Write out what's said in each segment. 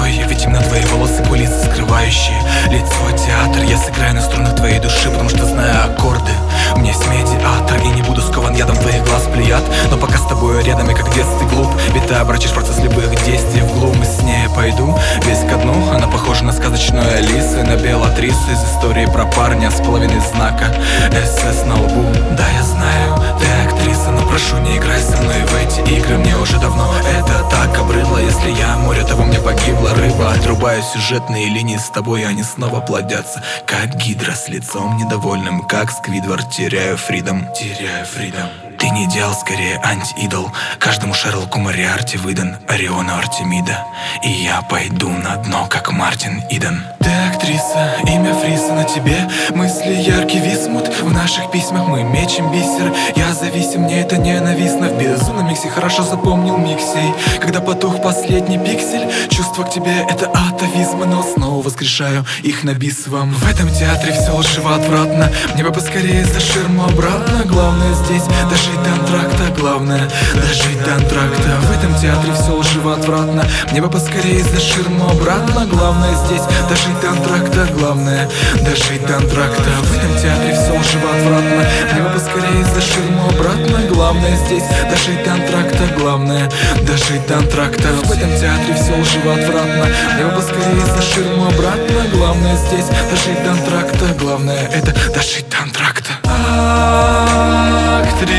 простой, ведь именно твои волосы кулисы, скрывающие лицо. Театр, я сыграю на струнах твоей души, потому что знаю аккорды. У меня есть медиатор, и не буду скован ядом твоих глаз плеяд. Но пока с тобой рядом я как в детстве глуп, ведь ты обращаешь процесс любых действий в глум. И с ней я пойду весь ко дну. Она похожа на сказочную Алису и на Белатрису из истории про парня с половиной знака СС на лбу. Да, я знаю, ты актриса, но прошу, не играй со мной в эти игры. Мне уже давно это так обрыдло. Если я море, то во мне погибла рыба. Отрубаю сюжетные линии с тобой, они снова плодятся, как гидра с лицом недовольным, как Сквидвард. Теряю фридом. Ты не идеал, скорее антиидол. Каждому Шерлоку Мориарти выдан Ориону Артемида. И я пойду на дно, как Мартин Иден. Ты актриса, имя Фриса на тебе. Мысли яркий висмут. В наших письмах мы мечем бисер. Я зависим, мне это ненавистно. В безумном миксе хорошо запомнил Миксей. Когда потух последний пиксель, чувство к тебе это атовизм. Но снова воскрешаю их на бис вам. В этом театре все лживо-отвратно. Мне бы поскорее за ширму обратно. Главное здесь дожить до антракта. Главное дожить до антракта. В этом театре все лживо-отвратно. Мне бы поскорее за ширму обратно. Главное здесь дожить до антракта. Главное дожить до антракта. В этом театре все лживо-отвратно. Мне бы поскорее за ширму обратно. Главное здесь дожить до антракта. Главное дожить до антракта. В этом театре все лживо-отвратно. Мне бы поскорее за ширму обратно. Главное здесь дожить до антракта. Главное это дожить до антракта. Актриса,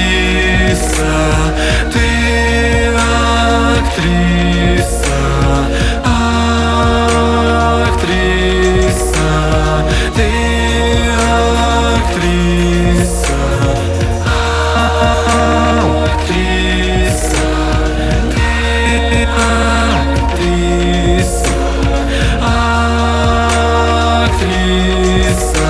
ты актриса. Актриса, ты актриса. Актриса, ты актриса. Актриса,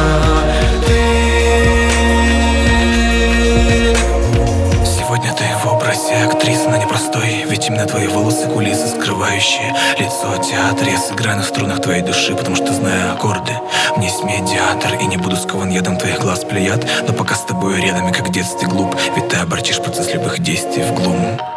сегодня ты в образе актрисы, но непростой. Ведь именно твои волосы кулисы, скрывающие лицо. Театр, я сыграю на струнах твоей души, потому что знаю аккорды. Мне есть медиатор, и не буду скован ядом твоих глаз плеяд. Но пока с тобой рядом, я как в детстве глуп, ведь ты обратишь процесс любых действий в глум.